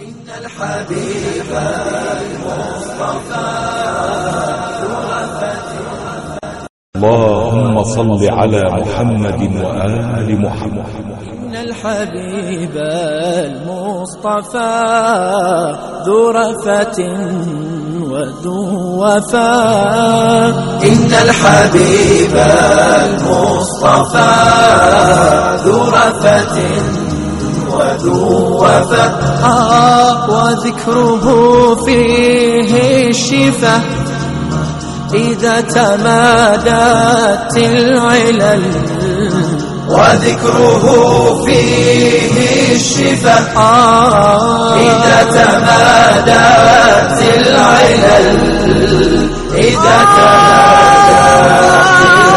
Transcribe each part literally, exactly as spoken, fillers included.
إن الحبيب المصطفى اللهم صل على محمد وآل محمد. إن الحبيب المصطفى ذو رفة وذو وفاء. إن الحبيب المصطفى ذو رفة وذو وفاء. آه وذكره فيه الشفاء إذا تمادت العلل. وذكره فيه الشفاء آه إذا تمادت العلل. إذا تمادت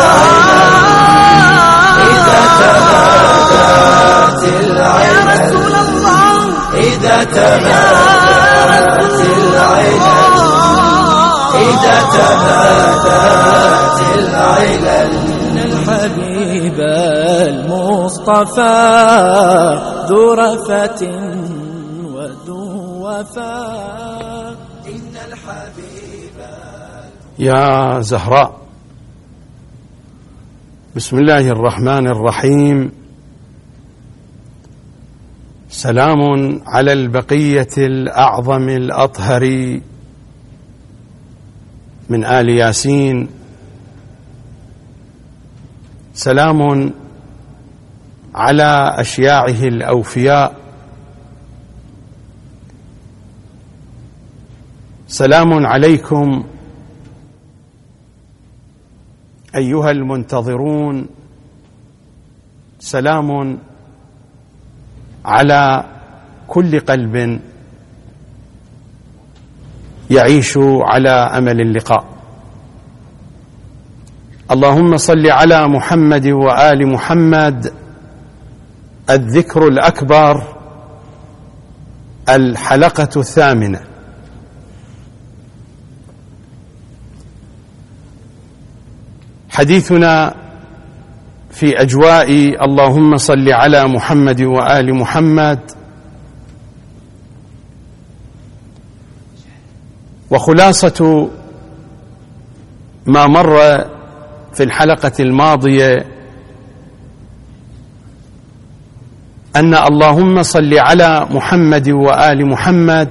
العلل. إذا تمادت العلل. إذا تمادت العلل. إذا تمادت العلل. إن الحبيب المصطفى ذو رفة وذو وفاء. إن الحبيب. يا زهراء، بسم الله الرحمن الرحيم. سلام على البقية الأعظم الأطهر من آل ياسين. سلام على أشياعه الأوفياء. سلام عليكم أيها المنتظرون. سلام على كل قلب يعيش على أمل اللقاء. اللهم صل على محمد وآل محمد. الذكر الأكبر، الحلقة الثامنة. حديثنا في أجواء اللهم صل على محمد وآل محمد، وخلاصة ما مر في الحلقة الماضية أن اللهم صل على محمد وآل محمد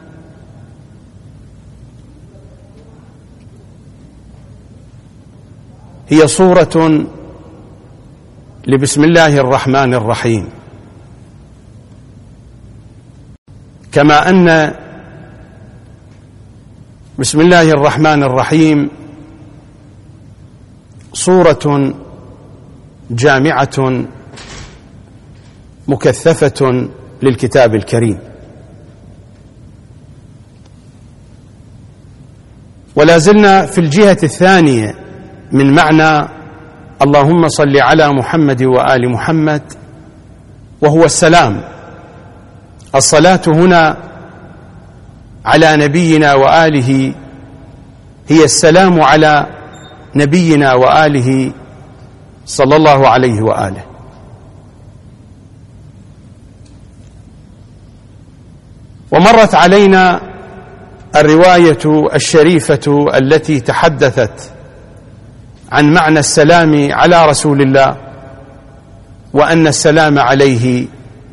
هي صورة لبسم الله الرحمن الرحيم، كما أن بسم الله الرحمن الرحيم صورة جامعة مكثفة للكتاب الكريم. ولا زلنا في الجهة الثانية من معنى اللهم صل على محمد وآل محمد، وهو السلام. الصلاة هنا على نبينا وآله هي السلام على نبينا وآله صلى الله عليه وآله. ومرت علينا الرواية الشريفة التي تحدثت عن معنى السلام على رسول الله، وأن السلام عليه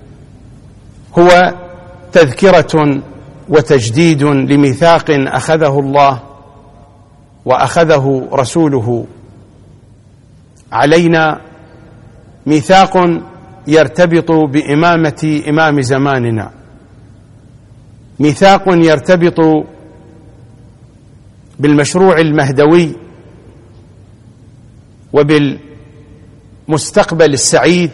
هو تذكرة وتجديد لميثاق أخذه الله وأخذه رسوله علينا، ميثاق يرتبط بإمامة إمام زماننا، ميثاق يرتبط بالمشروع المهدوي وبالمستقبل السعيد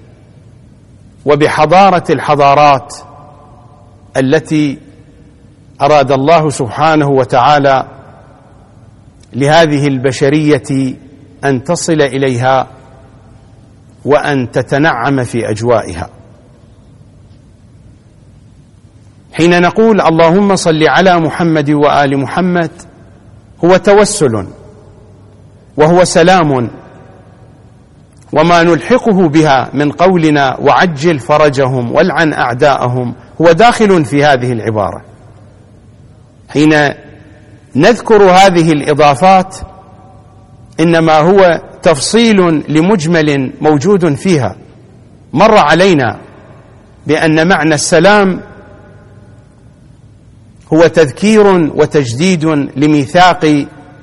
وبحضارة الحضارات التي أراد الله سبحانه وتعالى لهذه البشرية أن تصل إليها وأن تتنعم في أجوائها. حين نقول اللهم صل على محمد وآل محمد هو توسل وهو سلام، وما نلحقه بها من قولنا وعجل فرجهم والعن أعداءهم هو داخل في هذه العبارة. حين نذكر هذه الإضافات إنما هو تفصيل لمجمل موجود فيها. مر علينا بأن معنى السلام هو تذكير وتجديد لميثاق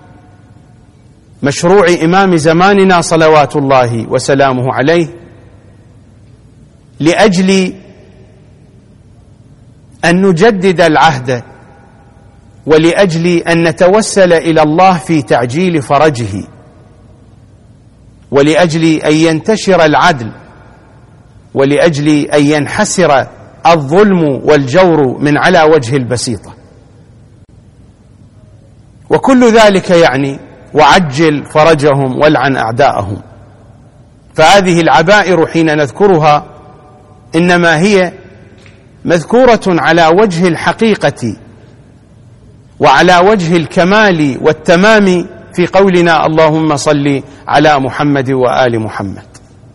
مشروع إمام زماننا صلوات الله وسلامه عليه، لأجل أن نجدد العهد، ولأجل أن نتوسل إلى الله في تعجيل فرجه، ولأجل أن ينتشر العدل، ولأجل أن ينحسر الظلم والجور من على وجه البسيطة. وكل ذلك يعني وعجل فرجهم والعن أعداءهم. فهذه العبائر حين نذكرها إنما هي مذكورة على وجه الحقيقة وعلى وجه الكمال والتمام في قولنا اللهم صل على محمد وآل محمد.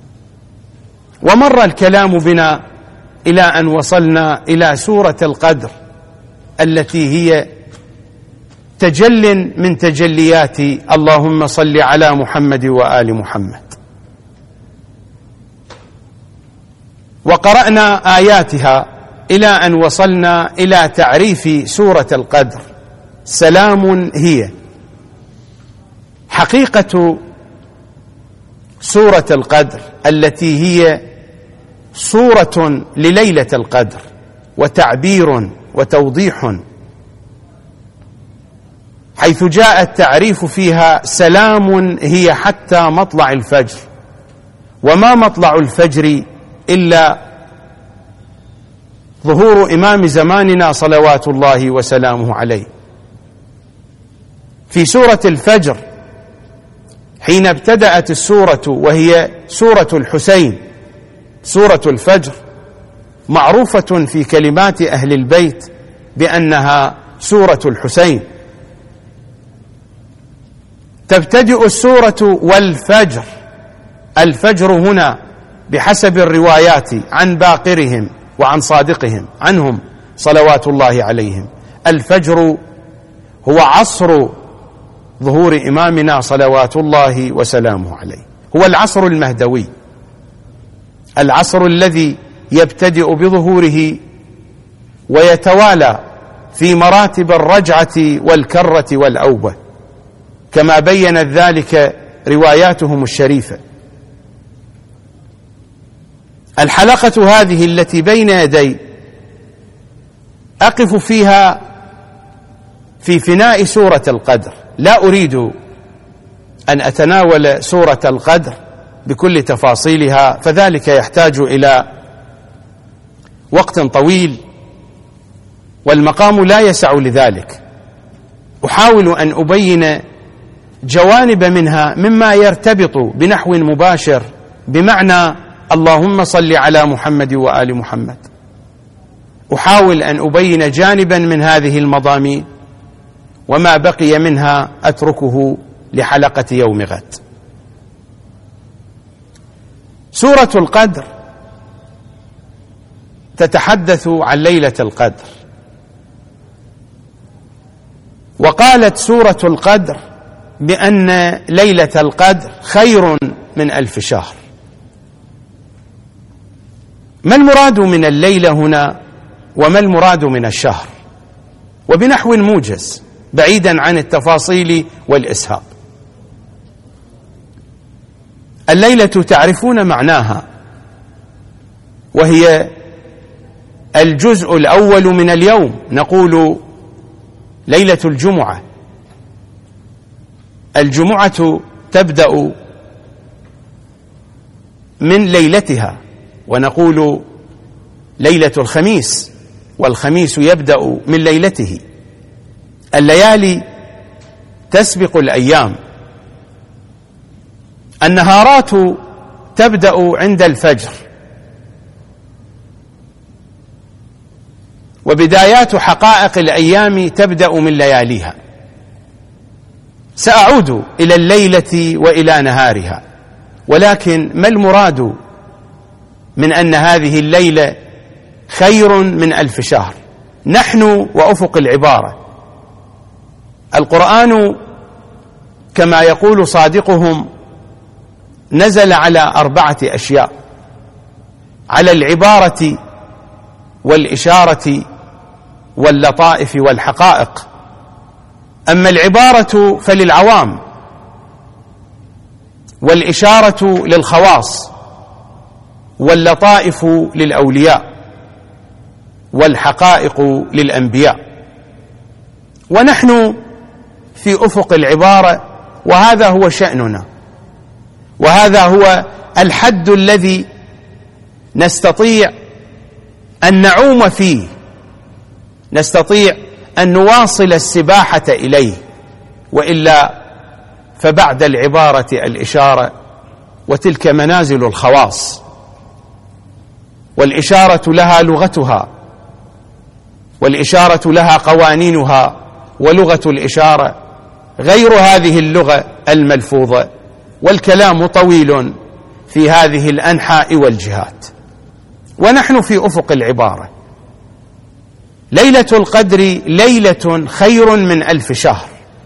ومر الكلام بنا إلى أن وصلنا إلى سورة القدر التي هي تجل من تجليات اللهم صل على محمد وآل محمد. وقرأنا آياتها إلى أن وصلنا إلى تعريف سورة القدر. سلام هي. حقيقة سورة القدر التي هي صورة لليلة القدر وتعبير وتوضيح، حيث جاء التعريف فيها سلام هي حتى مطلع الفجر. وما مطلع الفجر إلا ظهور إمام زماننا صلوات الله وسلامه عليه. في سورة الفجر حين ابتدأت السورة وهي سورة الحسين، سورة الفجر معروفة في كلمات أهل البيت بأنها سورة الحسين. تبتدئ السورة والفجر. الفجر هنا بحسب الروايات عن باقرهم وعن صادقهم عنهم صلوات الله عليهم، الفجر هو عصر ظهور إمامنا صلوات الله وسلامه عليه، هو العصر المهدوي، العصر الذي يبتدئ بظهوره ويتوالى في مراتب الرجعة والكرة والأوبة كما بينت ذلك رواياتهم الشريفة. الحلقة هذه التي بين يدي أقف فيها في فناء سورة القدر. لا أريد أن أتناول سورة القدر بكل تفاصيلها، فذلك يحتاج إلى وقت طويل والمقام لا يسع لذلك. أحاول أن أبين جوانب منها مما يرتبط بنحو مباشر بمعنى اللهم صل على محمد وآل محمد. أحاول أن أبين جانبا من هذه المضامين، وما بقي منها أتركه لحلقة يوم غد. سورة القدر تتحدث عن ليلة القدر، وقالت سورة القدر بأن ليلة القدر خير من ألف شهر. ما المراد من الليلة هنا وما المراد من الشهر؟ وبنحو موجز بعيدا عن التفاصيل والإسهاب. الليلة تعرفون معناها، وهي الجزء الأول من اليوم، نقول ليلة الجمعة. الجمعة تبدأ من ليلتها، ونقول ليلة الخميس، والخميس يبدأ من ليلته. الليالي تسبق الأيام. النهارات تبدأ عند الفجر، وبدايات حقائق الأيام تبدأ من لياليها. سأعود إلى الليلة وإلى نهارها، ولكن ما المراد من أن هذه الليلة خير من ألف شهر. نحن وأفق العبارة. القرآن كما يقول صادقهم نزل على أربعة أشياء: على العبارة والإشارة واللطائف والحقائق. أما العبارة فللعوام، والإشارة للخواص، واللطائف للأولياء، والحقائق للأنبياء. ونحن في أفق العبارة، وهذا هو شأننا، وهذا هو الحد الذي نستطيع أن نعوم فيه، نستطيع أن نواصل السباحة إليه، وإلا فبعد العبارة الإشارة، وتلك منازل الخواص. والإشارة لها لغتها، والإشارة لها قوانينها، ولغة الإشارة غير هذه اللغة الملفوظة، والكلام طويل في هذه الأنحاء والجهات. ونحن في أفق العبارة. ليلة القدر ليلة خير من ألف شهر.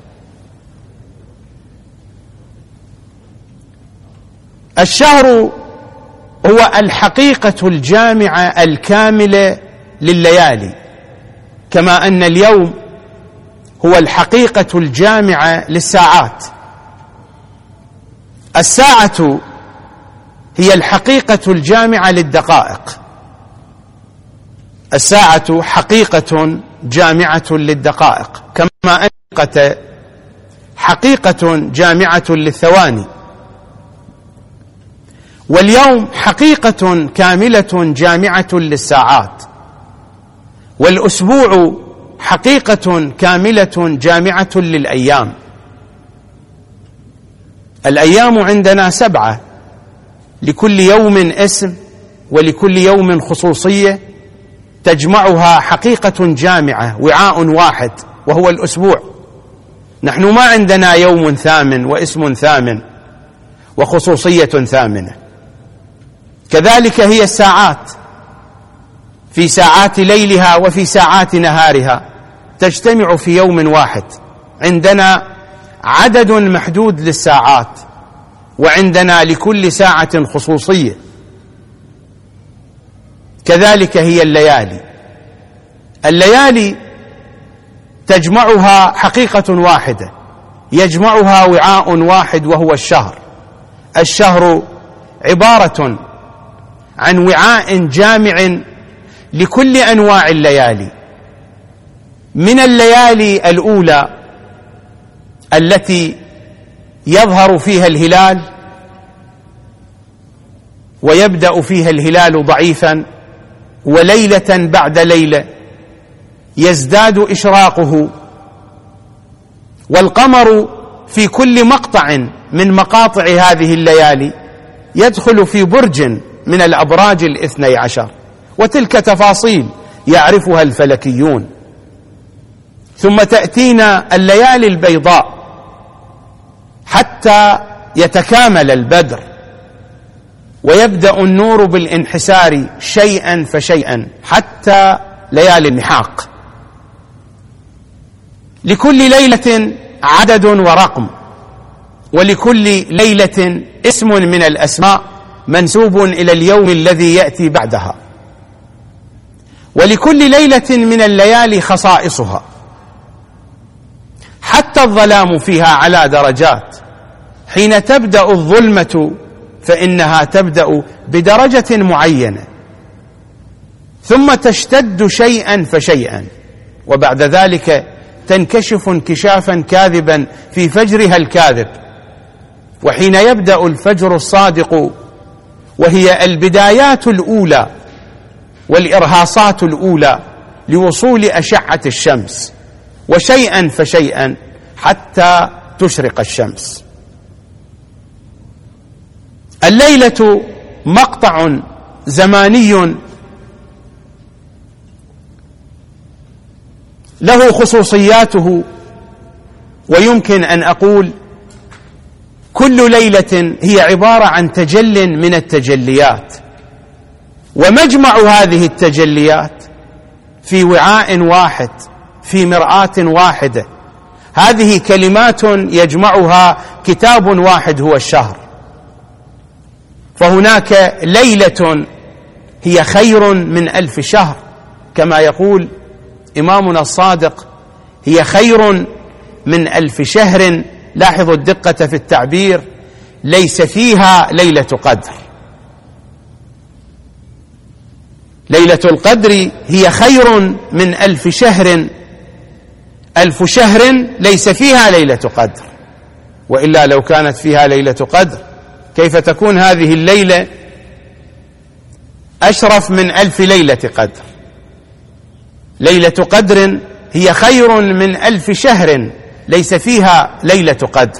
الشهر هو الحقيقة الجامعة الكاملة لليالي، كما أن اليوم هو الحقيقة الجامعة للساعات. الساعة هي الحقيقة الجامعة للدقائق. الساعة حقيقة جامعة للدقائق، كما أن الدقيقة حقيقة جامعة للثواني. واليوم حقيقة كاملة جامعة للساعات. والأسبوع حقيقة كاملة جامعة للأيام. الأيام عندنا سبعة، لكل يوم اسم، ولكل يوم خصوصية تجمعها حقيقة جامعة، وعاء واحد، وهو الأسبوع. نحن ما عندنا يوم ثامن واسم ثامن وخصوصية ثامنة. كذلك هي الساعات، في ساعات ليلها وفي ساعات نهارها تجتمع في يوم واحد. عندنا عدد محدود للساعات، وعندنا لكل ساعة خصوصية. كذلك هي الليالي. الليالي تجمعها حقيقة واحدة، يجمعها وعاء واحد، وهو الشهر. الشهر عبارة عن وعاء جامع لكل أنواع الليالي، من الليالي الأولى التي يظهر فيها الهلال ويبدأ فيها الهلال ضعيفا، وليلة بعد ليلة يزداد إشراقه، والقمر في كل مقطع من مقاطع هذه الليالي يدخل في برج من الأبراج الاثني عشر، وتلك تفاصيل يعرفها الفلكيون. ثم تأتينا الليالي البيضاء حتى يتكامل البدر، ويبدأ النور بالانحسار شيئا فشيئا حتى ليالي النحاق. لكل ليلة عدد ورقم، ولكل ليلة اسم من الأسماء منسوب إلى اليوم الذي يأتي بعدها. ولكل ليلة من الليالي خصائصها، حتى الظلام فيها على درجات. حين تبدأ الظلمة فإنها تبدأ بدرجة معينة، ثم تشتد شيئا فشيئا، وبعد ذلك تنكشف انكشافا كاذبا في فجرها الكاذب. وحين يبدأ الفجر الصادق، وهي البدايات الأولى والإرهاصات الأولى لوصول أشعة الشمس، وشيئا فشيئا حتى تشرق الشمس. الليلة مقطع زماني له خصوصياته، ويمكن أن أقول كل ليلة هي عبارة عن تجل من التجليات. ومجمع هذه التجليات في وعاء واحد، في مرآة واحدة. هذه كلمات يجمعها كتاب واحد هو الشهر. فهناك ليلة هي خير من ألف شهر، كما يقول إمامنا الصادق: هي خير من ألف شهر. لاحظوا الدقة في التعبير: ليس فيها ليلة قدر. ليلة القدر هي خير من ألف شهر. ألف شهر ليس فيها ليلة قدر، وإلا لو كانت فيها ليلة قدر كيف تكون هذه الليلة أشرف من ألف ليلة قدر؟ ليلة قدر هي خير من ألف شهر ليس فيها ليلة قدر.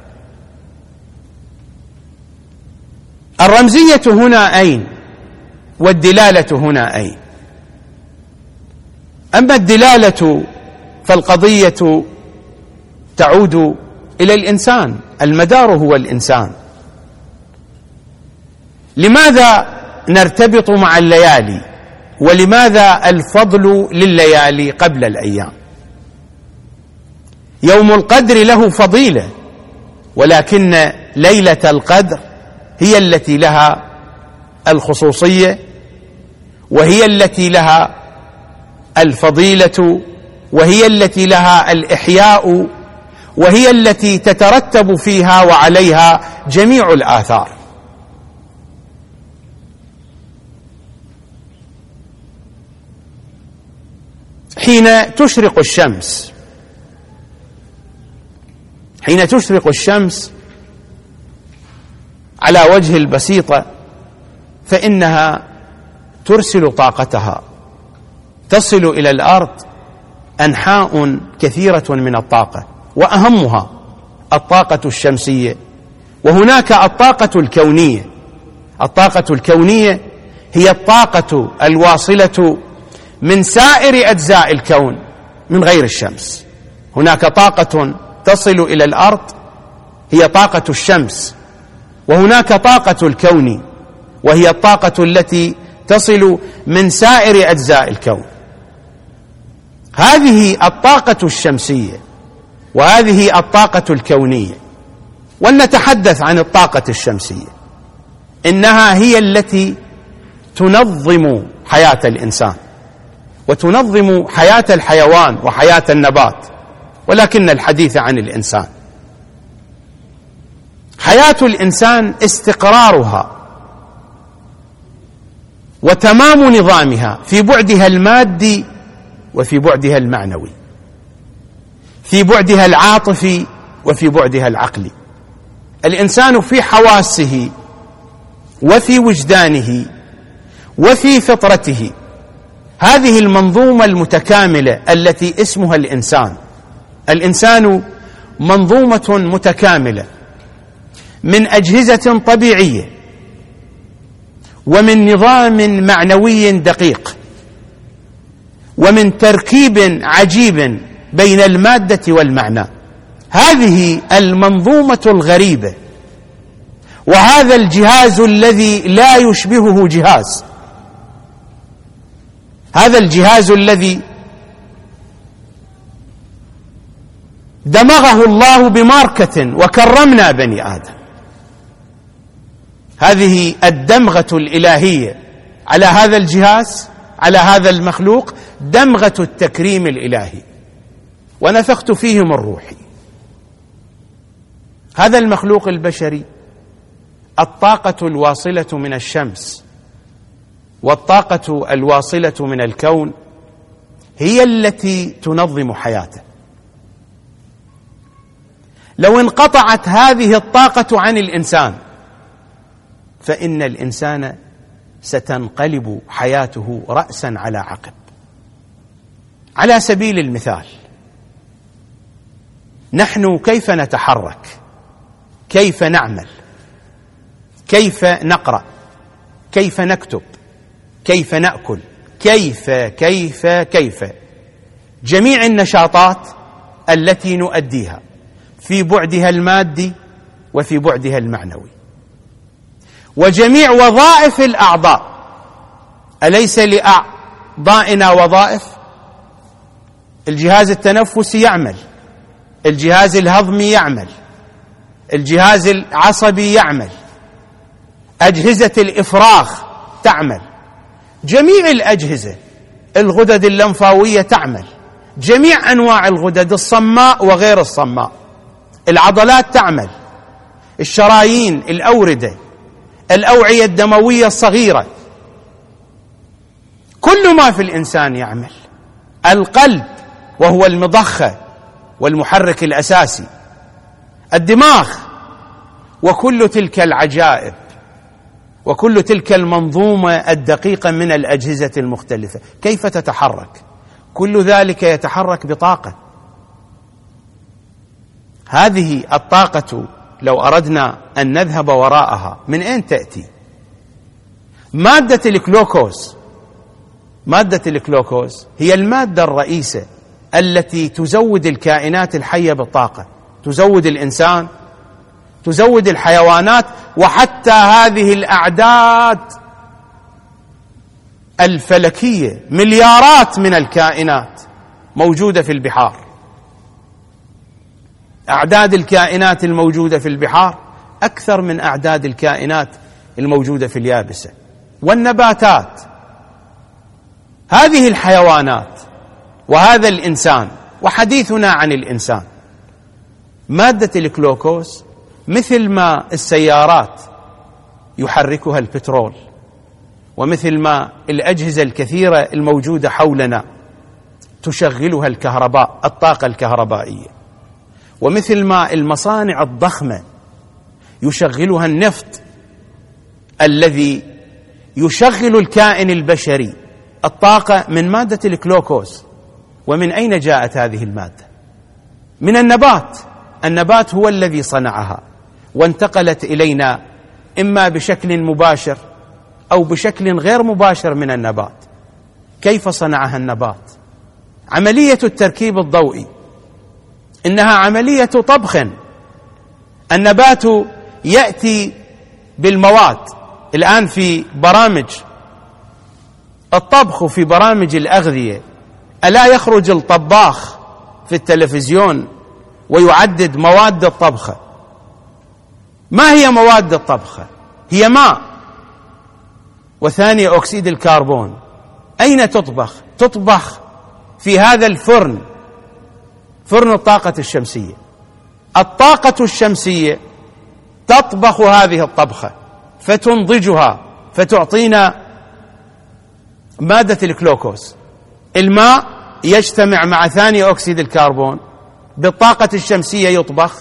الرمزية هنا أين؟ والدلالة هنا أين؟ أما الدلالة فالقضية تعود إلى الإنسان، المدار هو الإنسان. لماذا نرتبط مع الليالي؟ ولماذا الفضل لليالي قبل الأيام؟ يوم القدر له فضيلة، ولكن ليلة القدر هي التي لها الخصوصية، وهي التي لها الفضيلة، وهي التي لها الإحياء، وهي التي تترتب فيها وعليها جميع الآثار. حين تشرق الشمس حين تشرق الشمس على وجه البسيطة فإنها ترسل طاقتها، تصل إلى الأرض أنحاء كثيرة من الطاقة، وأهمها الطاقة الشمسية، وهناك الطاقة الكونية. الطاقة الكونية هي الطاقة الواصلة من سائر أجزاء الكون من غير الشمس. هناك طاقة تصل إلى الأرض هي طاقة الشمس، وهناك طاقة الكون وهي الطاقة التي تصل من سائر أجزاء الكون. هذه الطاقة الشمسية وهذه الطاقة الكونية. ولنتحدث عن الطاقة الشمسية. إنها هي التي تنظم حياة الإنسان وتنظم حياة الحيوان وحياة النبات، ولكن الحديث عن الإنسان. حياة الإنسان استقرارها وتمام نظامها في بعدها المادي وفي بعدها المعنوي، في بعدها العاطفي وفي بعدها العقلي. الإنسان في حواسه وفي وجدانه وفي فطرته هذه المنظومة المتكاملة التي اسمها الإنسان. الإنسان منظومة متكاملة من أجهزة طبيعية ومن نظام معنوي دقيق ومن تركيب عجيب بين المادة والمعنى. هذه المنظومة الغريبة وهذا الجهاز الذي لا يشبهه جهاز، هذا الجهاز الذي دمغه الله بماركة وكرمنا بني آدم. هذه الدمغة الإلهية على هذا الجهاز، على هذا المخلوق، دمغة التكريم الإلهي، ونفخت فيه من روحي. هذا المخلوق البشري الطاقة الواصلة من الشمس والطاقة الواصلة من الكون هي التي تنظم حياته. لو انقطعت هذه الطاقة عن الإنسان فإن الإنسان ستنقلب حياته رأسا على عقب. على سبيل المثال، نحن كيف نتحرك، كيف نعمل، كيف نقرأ، كيف نكتب، كيف نأكل، كيف كيف كيف جميع النشاطات التي نؤديها في بعدها المادي وفي بعدها المعنوي، وجميع وظائف الأعضاء أليس لأعضائنا وظائف؟ الجهاز التنفسي يعمل، الجهاز الهضمي يعمل، الجهاز العصبي يعمل، أجهزة الإفراغ تعمل، جميع الأجهزة، الغدد اللمفاوية تعمل، جميع أنواع الغدد الصماء وغير الصماء، العضلات تعمل، الشرايين، الأوردة، الأوعية الدموية الصغيرة، كل ما في الإنسان يعمل. القلب وهو المضخة والمحرك الأساسي، الدماغ، وكل تلك العجائب وكل تلك المنظومة الدقيقة من الأجهزة المختلفة كيف تتحرك؟ كل ذلك يتحرك بطاقة. هذه الطاقة لو أردنا أن نذهب وراءها من أين تأتي؟ مادة الجلوكوز، مادة الجلوكوز هي المادة الرئيسة التي تزود الكائنات الحية بالطاقة، تزود الإنسان، تزود الحيوانات، وحتى هذه الأعداد الفلكية، مليارات من الكائنات موجودة في البحار. أعداد الكائنات الموجودة في البحار أكثر من أعداد الكائنات الموجودة في اليابسة والنباتات. هذه الحيوانات وهذا الإنسان، وحديثنا عن الإنسان، مادة الجلوكوز مثل ما السيارات يحركها البترول، ومثل ما الأجهزة الكثيرة الموجودة حولنا تشغلها الكهرباء، الطاقة الكهربائية، ومثل ما المصانع الضخمة يشغلها النفط الذي يشغل الكائن البشري، الطاقة من مادة الجلوكوز. ومن أين جاءت هذه المادة؟ من النبات. النبات هو الذي صنعها وانتقلت إلينا إما بشكل مباشر أو بشكل غير مباشر من النبات. كيف صنعها النبات؟ عملية التركيب الضوئي إنها عملية طبخ. النبات يأتي بالمواد. الآن في برامج الطبخ وفي برامج الأغذية ألا يخرج الطباخ في التلفزيون ويعدد مواد الطبخة؟ ما هي مواد الطبخة؟ هي ماء وثاني أكسيد الكربون. أين تطبخ؟ تطبخ في هذا الفرن، فرن الطاقة الشمسية. الطاقة الشمسية تطبخ هذه الطبخة فتنضجها فتعطينا مادة الجلوكوز. الماء يجتمع مع ثاني أكسيد الكربون، بالطاقة الشمسية يطبخ،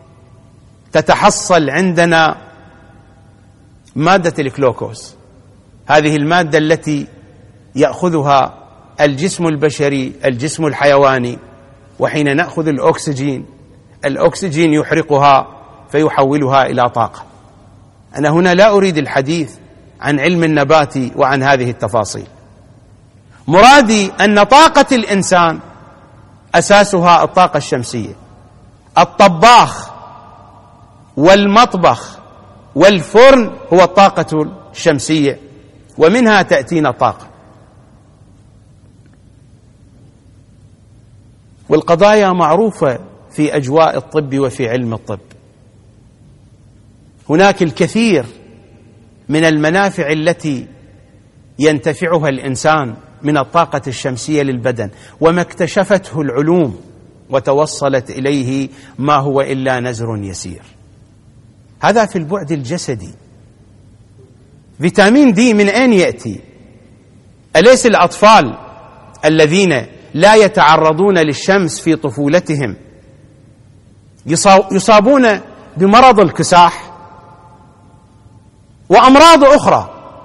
تتحصل عندنا مادة الجلوكوز. هذه المادة التي يأخذها الجسم البشري، الجسم الحيواني، وحين نأخذ الأكسجين، الأكسجين يحرقها فيحولها إلى طاقة. أنا هنا لا أريد الحديث عن علم النبات وعن هذه التفاصيل. مرادي أن طاقة الإنسان أساسها الطاقة الشمسية. الطباخ والمطبخ والفرن هو الطاقة الشمسية، ومنها تأتينا طاقة. والقضايا معروفة في أجواء الطب وفي علم الطب. هناك الكثير من المنافع التي ينتفعها الإنسان من الطاقة الشمسية للبدن، وما اكتشفته العلوم وتوصلت إليه ما هو إلا نزر يسير. هذا في البعد الجسدي. فيتامين دي من أين يأتي؟ أليس الأطفال الذين لا يتعرضون للشمس في طفولتهم يصابون بمرض الكساح وأمراض أخرى؟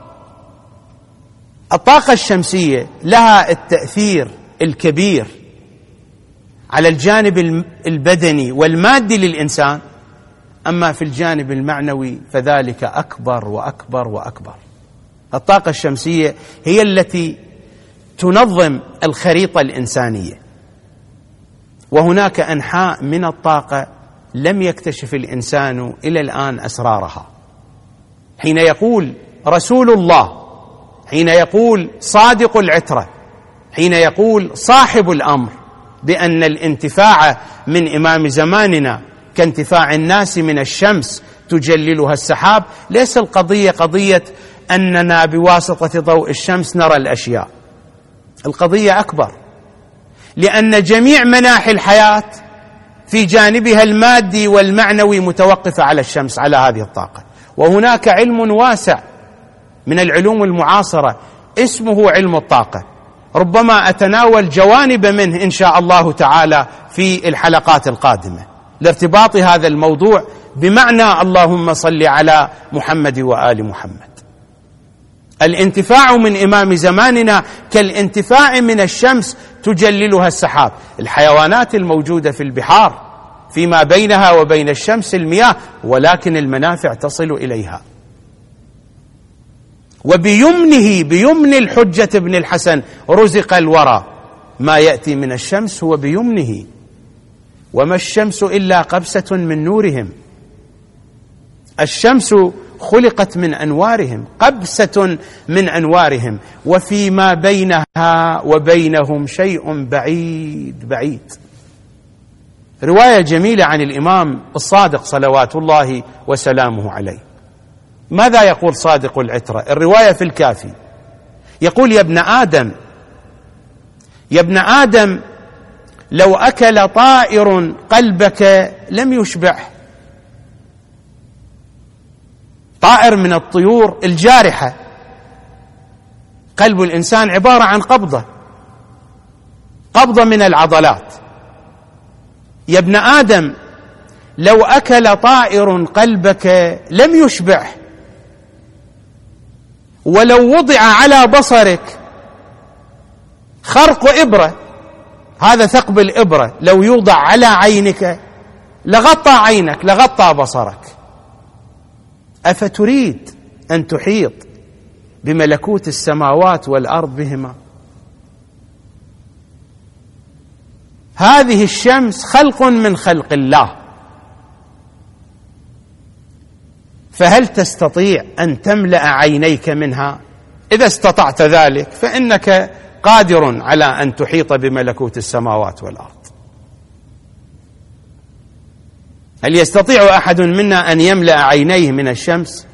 الطاقة الشمسية لها التأثير الكبير على الجانب البدني والمادي للإنسان، أما في الجانب المعنوي فذلك أكبر وأكبر وأكبر. الطاقة الشمسية هي التي تنظم الخريطة الإنسانية، وهناك أنحاء من الطاقة لم يكتشف الإنسان إلى الآن أسرارها. حين يقول رسول الله حين يقول صادق العترة، حين يقول صاحب الأمر بأن الانتفاع من إمام زماننا كانتفاع الناس من الشمس تجللها السحاب، ليس القضية قضية أننا بواسطة ضوء الشمس نرى الأشياء، القضية أكبر، لأن جميع مناحي الحياة في جانبها المادي والمعنوي متوقفة على الشمس، على هذه الطاقة. وهناك علم واسع من العلوم المعاصرة اسمه علم الطاقة، ربما أتناول جوانب منه إن شاء الله تعالى في الحلقات القادمة لارتباط هذا الموضوع بمعنى اللهم صل على محمد وآل محمد. الانتفاع من إمام زماننا كالانتفاع من الشمس تجللها السحاب. الحيوانات الموجودة في البحار فيما بينها وبين الشمس المياه، ولكن المنافع تصل إليها. وبيمنه بيمن الحجة بن الحسن رزق الورى، ما يأتي من الشمس هو بيمنه، وما الشمس إلا قبسة من نورهم. الشمس خلقت من أنوارهم، قبسة من أنوارهم، وفيما بينها وبينهم شيء بعيد بعيد. رواية جميلة عن الإمام الصادق صلوات الله وسلامه عليه. ماذا يقول صادق العترة؟ الرواية في الكافي، يقول: يا ابن آدم يا ابن آدم لو أكل طائر قلبك لم يشبعه. طائر من الطيور الجارحة، قلب الإنسان عبارة عن قبضة قبضة من العضلات. يا ابن آدم لو أكل طائر قلبك لم يشبعه، ولو وضع على بصرك خرق إبرة، هذا ثقب الإبرة لو يوضع على عينك لغطى عينك لغطى بصرك. أفتريد أن تحيط بملكوت السماوات والأرض بهما؟ هذه الشمس خلق من خلق الله، فهل تستطيع أن تملأ عينيك منها؟ إذا استطعت ذلك فإنك قادر على أن تحيط بملكوت السماوات والأرض. هل يستطيع أحد منا أن يملأ عينيه من الشمس؟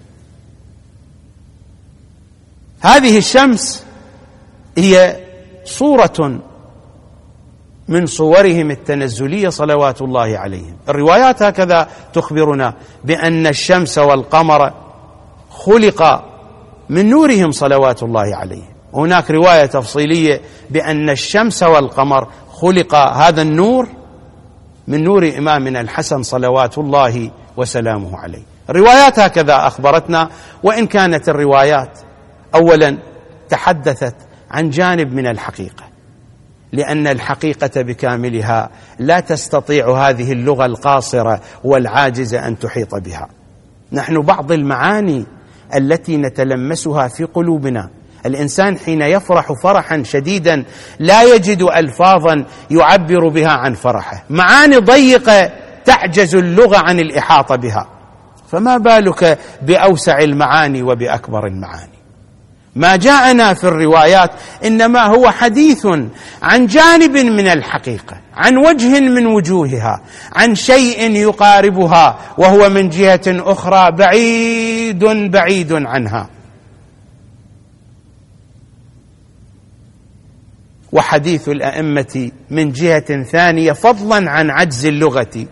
هذه الشمس هي صورة من صورهم التنزلية صلوات الله عليهم. الروايات هكذا تخبرنا بأن الشمس والقمر خلق من نورهم صلوات الله عليهم. هناك رواية تفصيلية بأن الشمس والقمر خلق هذا النور من نور إمامنا الحسن صلوات الله وسلامه عليه. الروايات هكذا أخبرتنا، وإن كانت الروايات أولا تحدثت عن جانب من الحقيقة، لأن الحقيقة بكاملها لا تستطيع هذه اللغة القاصرة والعاجزة أن تحيط بها. نحن بعض المعاني التي نتلمسها في قلوبنا، الإنسان حين يفرح فرحا شديدا لا يجد ألفاظا يعبر بها عن فرحه، معاني ضيقة تعجز اللغة عن الإحاطة بها، فما بالك بأوسع المعاني وبأكبر المعاني. ما جاءنا في الروايات إنما هو حديث عن جانب من الحقيقة، عن وجه من وجوهها، عن شيء يقاربها، وهو من جهة أخرى بعيد بعيد عنها. وحديث الأئمة من جهة ثانية فضلا عن عجز اللغة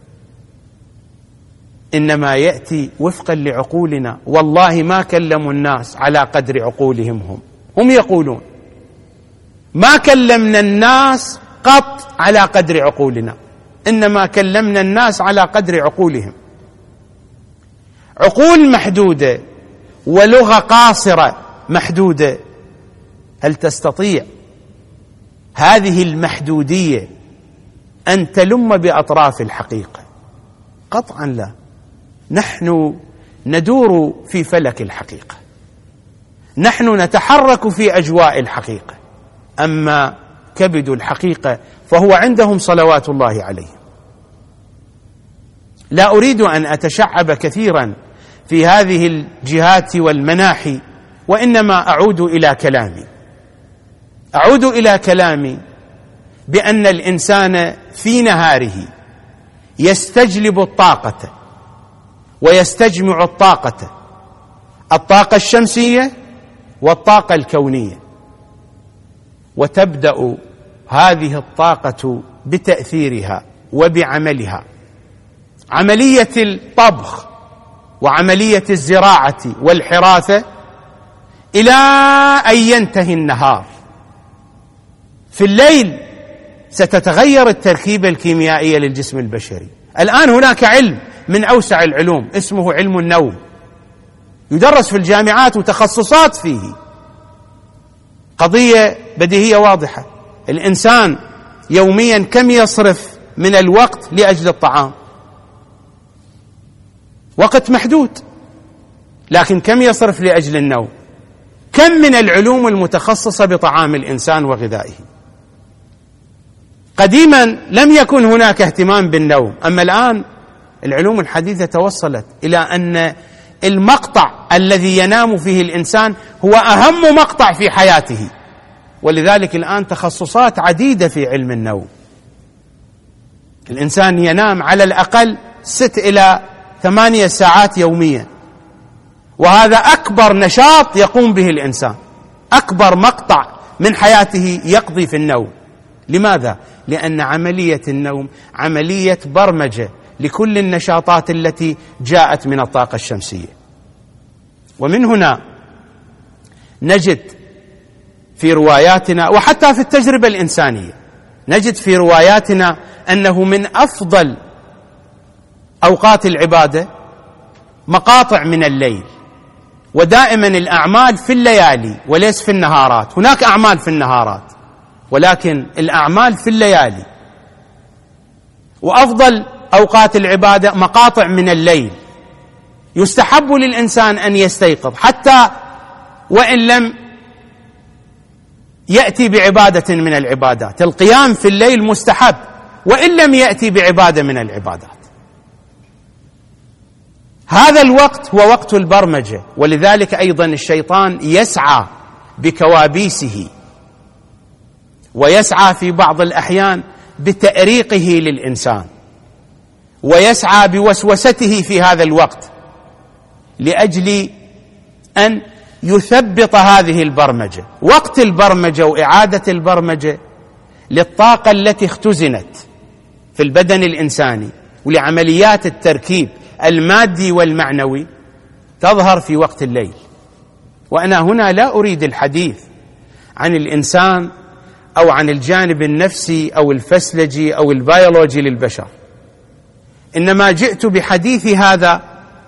إنما يأتي وفقا لعقولنا. والله ما كلموا الناس على قدر عقولهم، هم هم يقولون ما كلمنا الناس قط على قدر عقولنا، إنما كلمنا الناس على قدر عقولهم. عقول محدودة ولغة قاصرة محدودة، هل تستطيع هذه المحدودية أن تلم بأطراف الحقيقة؟ قطعا لا. نحن ندور في فلك الحقيقة، نحن نتحرك في أجواء الحقيقة، أما كبد الحقيقة فهو عندهم صلوات الله عليهم. لا أريد أن أتشعب كثيرا في هذه الجهات والمناحي وإنما أعود إلى كلامي أعود إلى كلامي بأن الإنسان في نهاره يستجلب الطاقة ويستجمع الطاقة، الطاقة الشمسية والطاقة الكونية، وتبدأ هذه الطاقة بتأثيرها وبعملها. عملية الطبخ وعملية الزراعة والحراثة إلى أن ينتهي النهار. في الليل ستتغير التركيبة الكيميائية للجسم البشري. الآن هناك علم من أوسع العلوم اسمه علم النوم، يدرس في الجامعات وتخصصات فيه. قضية بديهية واضحة، الإنسان يوميا كم يصرف من الوقت لأجل الطعام؟ وقت محدود، لكن كم يصرف لأجل النوم؟ كم من العلوم المتخصصة بطعام الإنسان وغذائه؟ قديما لم يكن هناك اهتمام بالنوم، أما الآن العلوم الحديثة توصلت إلى أن المقطع الذي ينام فيه الإنسان هو أهم مقطع في حياته، ولذلك الآن تخصصات عديدة في علم النوم. الإنسان ينام على الأقل ست إلى ثمانية ساعات يوميا، وهذا أكبر نشاط يقوم به الإنسان، أكبر مقطع من حياته يقضي في النوم. لماذا؟ لأن عملية النوم عملية برمجة لكل النشاطات التي جاءت من الطاقة الشمسية. ومن هنا نجد في رواياتنا وحتى في التجربة الإنسانية نجد في رواياتنا أنه من أفضل أوقات العبادة مقاطع من الليل، ودائما الأعمال في الليالي وليس في النهارات. هناك أعمال في النهارات، ولكن الأعمال في الليالي. وأفضل أوقات العبادة مقاطع من الليل. يستحب للإنسان أن يستيقظ حتى وإن لم يأتي بعبادة من العبادات. القيام في الليل مستحب وإن لم يأتي بعبادة من العبادات. هذا الوقت هو وقت البرمجة، ولذلك أيضا الشيطان يسعى بكوابيسه ويسعى في بعض الأحيان بتأريقه للإنسان، ويسعى بوسوسته في هذا الوقت لأجل أن يثبط هذه البرمجة. وقت البرمجة وإعادة البرمجة للطاقة التي اختزنت في البدن الإنساني ولعمليات التركيب المادي والمعنوي تظهر في وقت الليل. وأنا هنا لا أريد الحديث عن الإنسان أو عن الجانب النفسي أو الفسلجي أو البيولوجي للبشر، إنما جئت بحديث هذا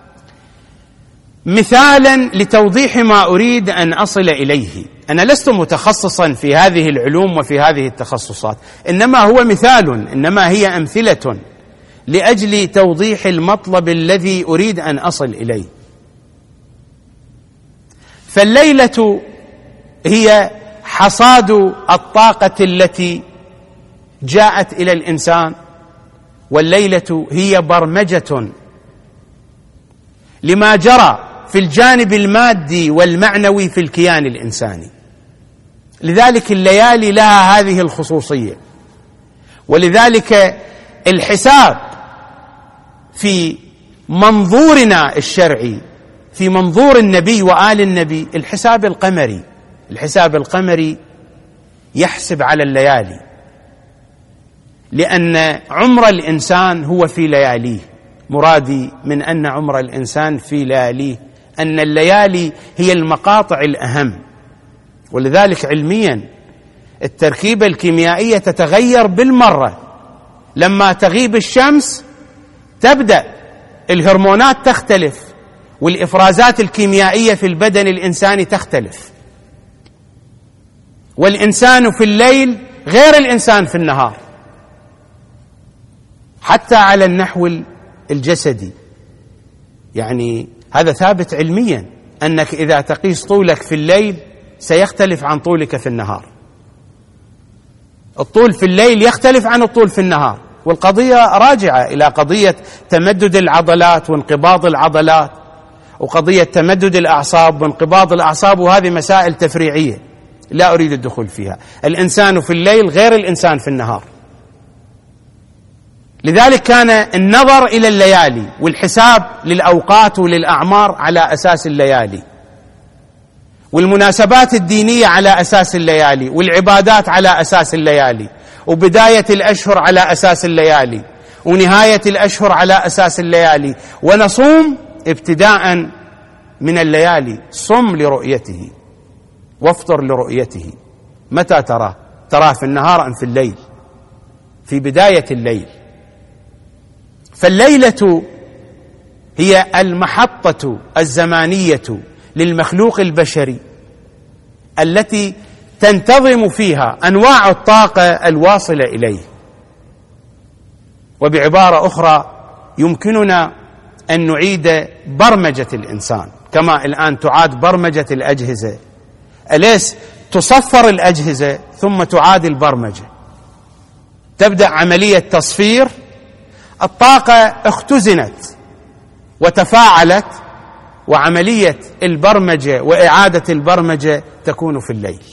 مثالا لتوضيح ما أريد أن أصل إليه. أنا لست متخصصا في هذه العلوم وفي هذه التخصصات، إنما هو مثال، إنما هي أمثلة لأجل توضيح المطلب الذي أريد أن أصل إليه. فالليلة هي حصاد الطاقة التي جاءت إلى الإنسان، والليلة هي برمجة لما جرى في الجانب المادي والمعنوي في الكيان الإنساني. لذلك الليالي لها هذه الخصوصية، ولذلك الحساب في منظورنا الشرعي، في منظور النبي وآل النبي، الحساب القمري. الحساب القمري يحسب على الليالي، لأن عمر الإنسان هو في لياليه. مرادي من أن عمر الإنسان في لياليه أن الليالي هي المقاطع الأهم. ولذلك علميا التركيبة الكيميائية تتغير بالمرة. لما تغيب الشمس تبدأ الهرمونات تختلف، والإفرازات الكيميائية في البدن الإنساني تختلف. والإنسان في الليل غير الإنسان في النهار، حتى على النحو الجسدي. يعني هذا ثابت علميا، أنك إذا تقيس طولك في الليل سيختلف عن طولك في النهار. الطول في الليل يختلف عن الطول في النهار، والقضية راجعة إلى قضية تمدد العضلات وانقباض العضلات وقضية تمدد الأعصاب وانقباض الأعصاب، وهذه مسائل تفريعية لا أريد الدخول فيها. الإنسان في الليل غير الإنسان في النهار، لذلك كان النظر إلى الليالي والحساب للأوقات وللأعمار على أساس الليالي، والمناسبات الدينية على أساس الليالي، والعبادات على أساس الليالي، وبداية الأشهر على أساس الليالي، ونهاية الأشهر على أساس الليالي. ونصوم ابتداء من الليالي، صم لرؤيته وافطر لرؤيته. متى تراه؟ تراه في النهار أم في الليل؟ في بداية الليل. فالليلة هي المحطة الزمانية للمخلوق البشري التي تنتظم فيها أنواع الطاقة الواصلة إليه. وبعبارة أخرى يمكننا أن نعيد برمجة الإنسان كما الآن تعاد برمجة الأجهزة. أليس تصفر الأجهزة ثم تعاد البرمجة، تبدأ عملية تصفير، الطاقة اختزنت وتفاعلت، وعملية البرمجة وإعادة البرمجة تكون في الليل.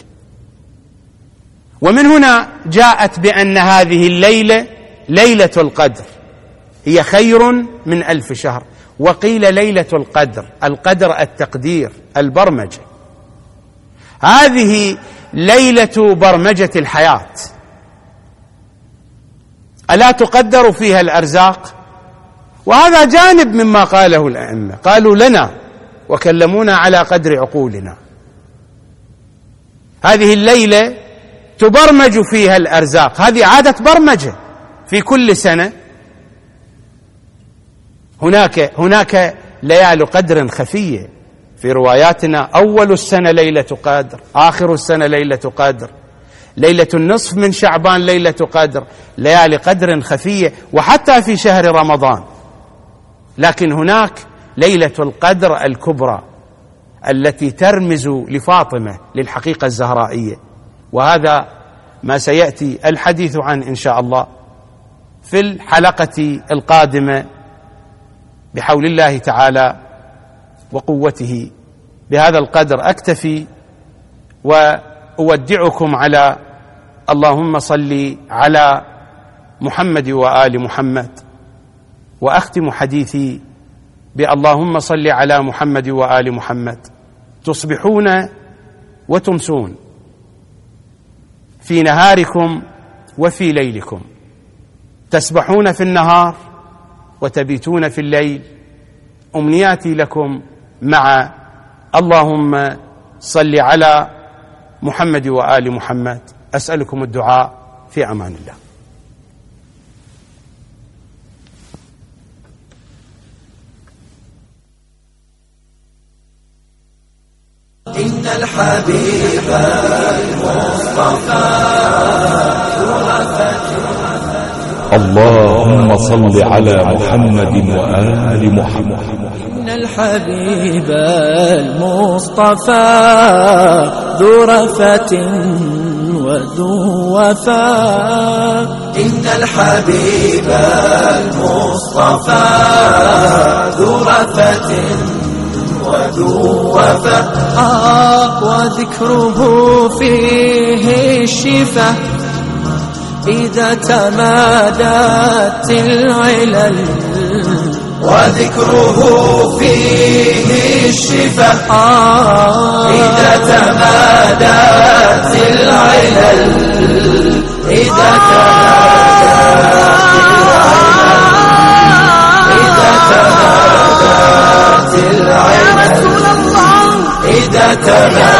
ومن هنا جاءت بأن هذه الليلة ليلة القدر هي خير من ألف شهر، وقيل ليلة القدر، القدر التقدير البرمجة. هذه ليلة برمجة الحياة، ألا تقدر فيها الأرزاق؟ وهذا جانب مما قاله الأئمة، قالوا لنا وكلمونا على قدر عقولنا. هذه الليلة تبرمج فيها الأرزاق، هذه عادة برمجة في كل سنة. هناك هناك ليالي قدر خفية في رواياتنا، أول السنة ليلة قدر، آخر السنة ليلة قدر، ليلة النصف من شعبان ليلة قدر، ليالي قدر خفية، وحتى في شهر رمضان. لكن هناك ليلة القدر الكبرى التي ترمز لفاطمة، للحقيقة الزهرائية، وهذا ما سيأتي الحديث عنه إن شاء الله في الحلقة القادمة بحول الله تعالى وقوته. بهذا القدر أكتفي وأودعكم على اللهم صل على محمد وآل محمد، وأختم حديثي باللهم صل على محمد وآل محمد. تصبحون وتمسون في نهاركم وفي ليلكم، تسبحون في النهار وتبيتون في الليل. أمنياتي لكم مع اللهم صل على محمد وآل محمد. أسألكم الدعاء، في أمان الله. إن الحبيب المصطفى اللهم صل على محمد وآل محمد. إن الحبيب المصطفى ذو رفة وذو وفاء. إن الحبيب المصطفى ذو رفة وذو وفاء. وذكره فيه الشفاء إذا تمادت العلل. وذكره فيه الشفاء إذا تمادت العلل. إذا تمادت العلل. إذا تمادت